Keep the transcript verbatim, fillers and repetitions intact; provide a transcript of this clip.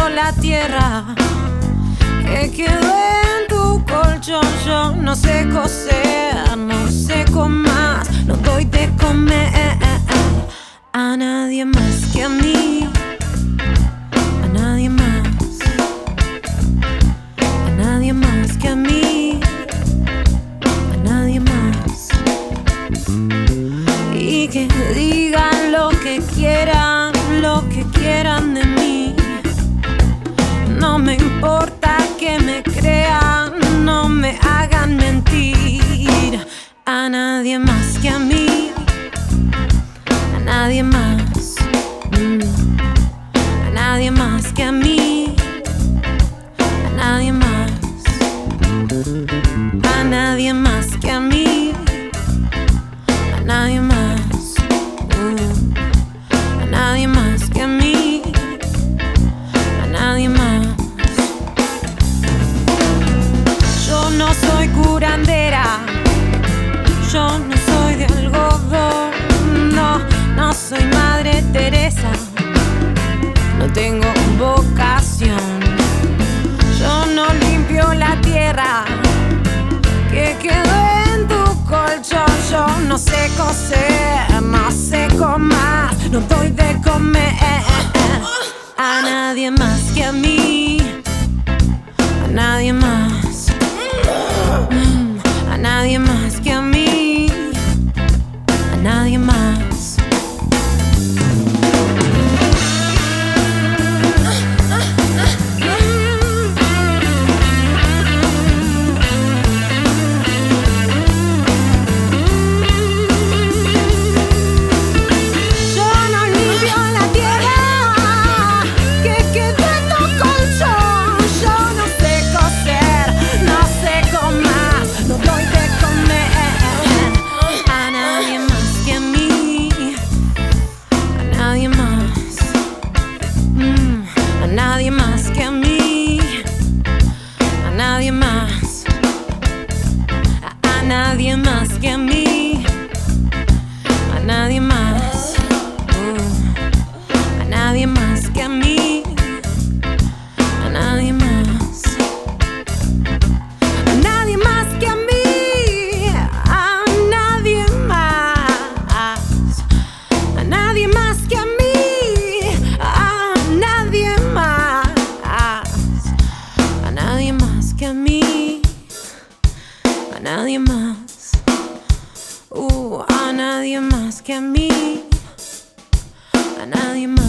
limpio la tierra que quedó en tu colchón. Yo no sé coser, no sé comer, no doy de comer a nadie más que a mí, a nadie más, a nadie más que a mí, a nadie más. Y que digan lo que quieran, lo que quieran de mí. No me importa que me crean, no me hagan mentir. A nadie más que a mí, a nadie más, mm. a nadie más que a mí, a nadie más, a nadie más que a mí, a nadie más, mm. a nadie más que a mí, a nadie más. Yo no soy curandera, yo no soy de algodón, no, no soy Madre Teresa, no tengo vocación. Yo no limpio la tierra que quedó en tu colchón. Yo no sé coser, no sé comer, no doy de comer a nadie más que a mí, a nadie más, mm, a nadie más que a mí, a nadie más. Nadie más que a mí, a nadie más, a nadie más que a mí, a nadie más, uh, a nadie más que a mí, a nadie más, a nadie más que a mí, a nadie más, a nadie más que a mí. Que a mí, a nadie más, uh, a nadie más que a mí, a nadie más.